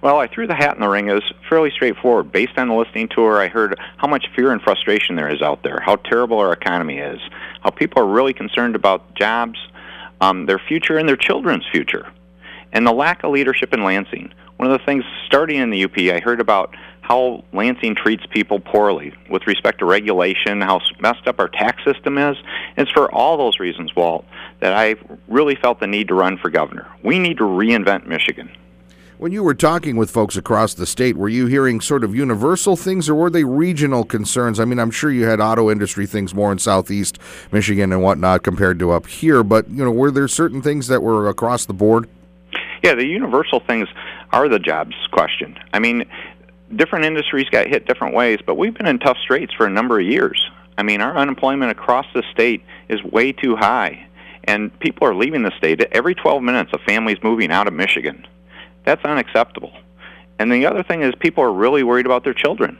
Well, I threw the hat in the ring. It was fairly straightforward. Based on the listening tour, I heard how much fear and frustration there is out there, how terrible our economy is, how people are really concerned about jobs, their future, and their children's future, and the lack of leadership in Lansing. One of the things starting in the UP, I heard about how Lansing treats people poorly with respect to regulation, how messed up our tax system is. And it's for all those reasons, Walt, that I really felt the need to run for governor. We need to reinvent Michigan. When you were talking with folks across the state, were you hearing sort of universal things, or were they regional concerns? I mean, I'm sure you had auto industry things more in southeast Michigan and whatnot compared to up here, but, were there certain things that were across the board? Yeah, the universal things are the jobs question. I mean, different industries got hit different ways, but we've been in tough straits for a number of years. I mean, our unemployment across the state is way too high, and people are leaving the state. Every 12 minutes, a family's moving out of Michigan. That's unacceptable. And the other thing is people are really worried about their children.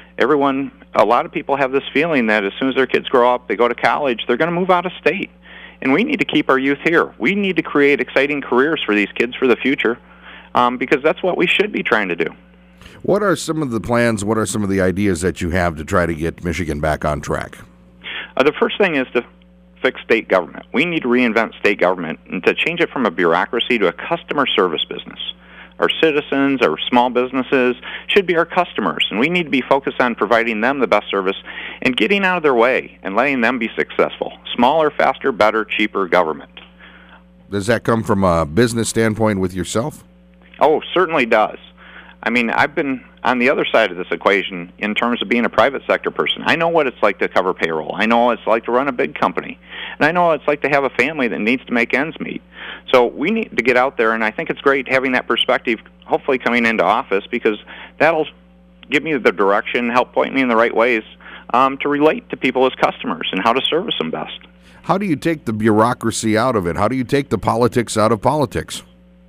A lot of people have this feeling that as soon as their kids grow up, they go to college, they're going to move out of state. And we need to keep our youth here. We need to create exciting careers for these kids for the future, because that's what we should be trying to do. What are some of the plans, what are some of the ideas that you have to try to get Michigan back on track? The first thing is to fix state government. We need to reinvent state government and to change it from a bureaucracy to a customer service business. Our citizens, our small businesses should be our customers, and we need to be focused on providing them the best service and getting out of their way and letting them be successful. Smaller, faster, better, cheaper government. Does that come from a business standpoint with yourself? Oh, certainly does. I mean, I've been on the other side of this equation in terms of being a private sector person. I know what it's like to cover payroll. I know what it's like to run a big company. And I know what it's like to have a family that needs to make ends meet. So we need to get out there, and I think it's great having that perspective, hopefully coming into office, because that'll give me the direction, help point me in the right ways to relate to people as customers and how to service them best. How do you take the bureaucracy out of it? How do you take the politics out of politics?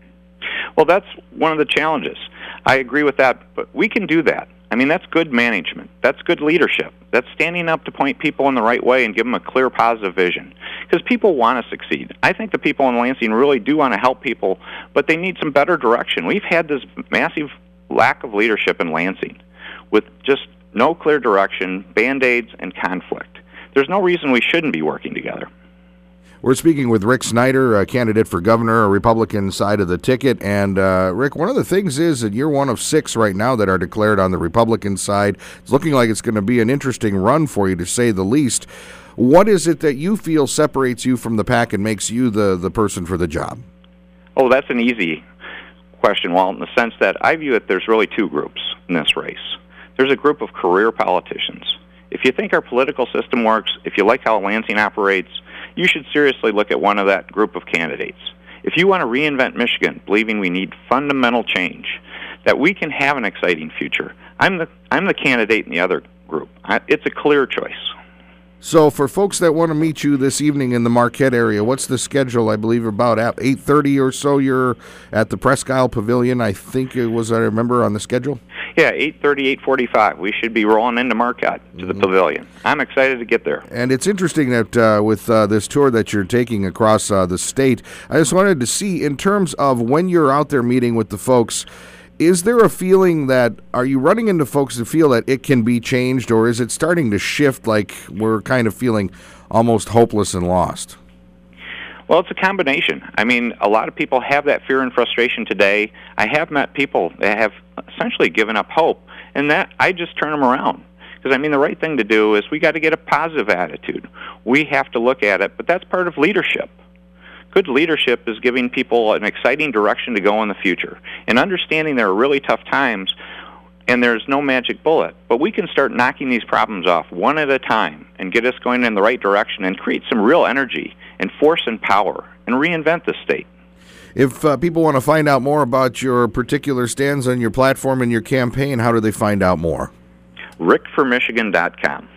Well, that's one of the challenges. I agree with that, but we can do that. I mean, that's good management. That's good leadership. That's standing up to point people in the right way and give them a clear, positive vision. Because people want to succeed. I think the people in Lansing really do want to help people, but they need some better direction. We've had this massive lack of leadership in Lansing with just no clear direction, Band-Aids, and conflict. There's no reason we shouldn't be working together. We're speaking with Rick Snyder, a candidate for governor, a Republican side of the ticket. And, Rick, one of the things is that you're one of 6 right now that are declared on the Republican side. It's looking like it's going to be an interesting run for you, to say the least. What is it that you feel separates you from the pack and makes you the person for the job? Oh, that's an easy question, Walt, in the sense that I view it there's really 2 groups in this race. There's a group of career politicians. If you think our political system works, if you like how Lansing operates, you should seriously look at one of that group of candidates. If you want to reinvent Michigan, believing we need fundamental change, that we can have an exciting future, I'm the candidate in the other group. It's a clear choice. So for folks that want to meet you this evening in the Marquette area, what's the schedule? I believe about at 8:30 or so you're at the Presque Isle Pavilion, I think it was, I remember, on the schedule? Yeah, 8:30, 8:45. We should be rolling into Marquette to the Pavilion. I'm excited to get there. And it's interesting that with this tour that you're taking across the state, I just wanted to see, in terms of when you're out there meeting with the folks, is there a feeling that, are you running into folks that feel that it can be changed, or is it starting to shift like we're kind of feeling almost hopeless and lost? Well, it's a combination. I mean, a lot of people have that fear and frustration today. I have met people that have essentially given up hope, and that I just turn them around. Because, I mean, the right thing to do is we got to get a positive attitude. We have to look at it, but that's part of leadership. Good leadership is giving people an exciting direction to go in the future and understanding there are really tough times and there's no magic bullet. But we can start knocking these problems off one at a time and get us going in the right direction and create some real energy and force and power and reinvent the state. If people want to find out more about your particular stands on your platform and your campaign, how do they find out more? rickformichigan.com.